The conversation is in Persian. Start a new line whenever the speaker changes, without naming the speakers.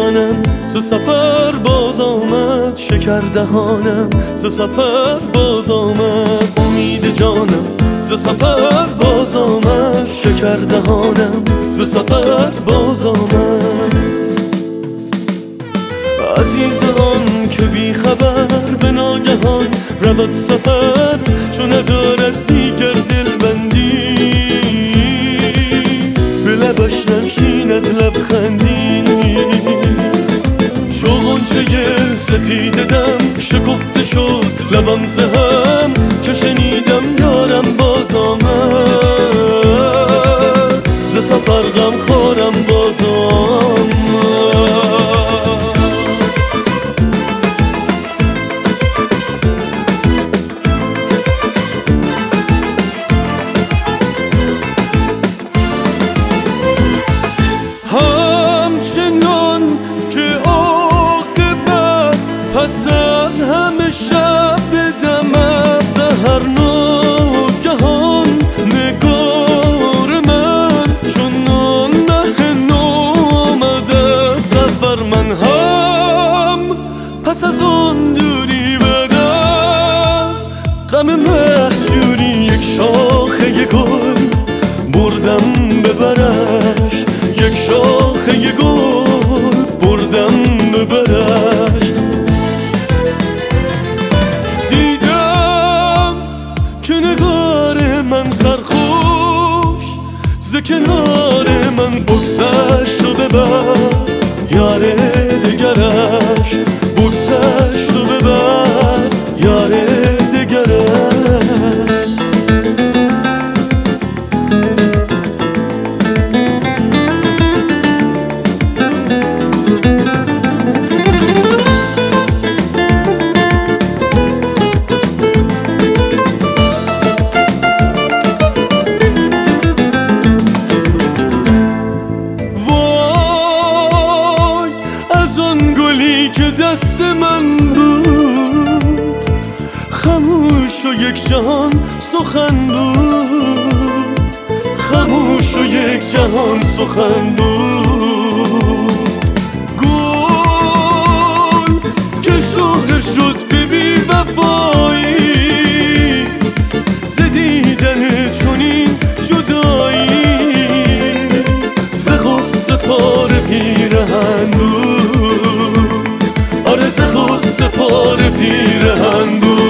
جانم ز سفر باز آمد، شکر دهانم ز سفر باز آمد. امید جانم ز سفر باز آمد، شکر دهانم ز سفر باز آمد. عزیز آن که بی خبر به ناگهان رود سفر، چون ندارد دیگر دلبندی، به لبش ننشیند لبخندی. چو غنچه سپیده دم شکفته شد لبم ز هم، که شنیدم یارم باز آمد، ز سفر غم خورم باز آمد. همچنان که عاقبت پس از همه شب دم از سحر ناگهان، نگار من چون مه نو آمد از سفر. من هم پس از آن دوری بعد از غم محجوری، یک شاخه گل بردم ببرش، یک شاخه گل بردم ببرش. دیدم که نگار من سرخوش ز کنار من بگذشت و ببر یار دگرش، بگذشت و ببر یار دگرش. که دست من بود خاموش و یک جهان سخن بود، خاموش و یک جهان سخن بود. گل که شهره شد به بی وفایی، ز دیدن چنین جدایی، ز غصه پاره پیرهن بود، آره ز غصه پاره پیرهن بود.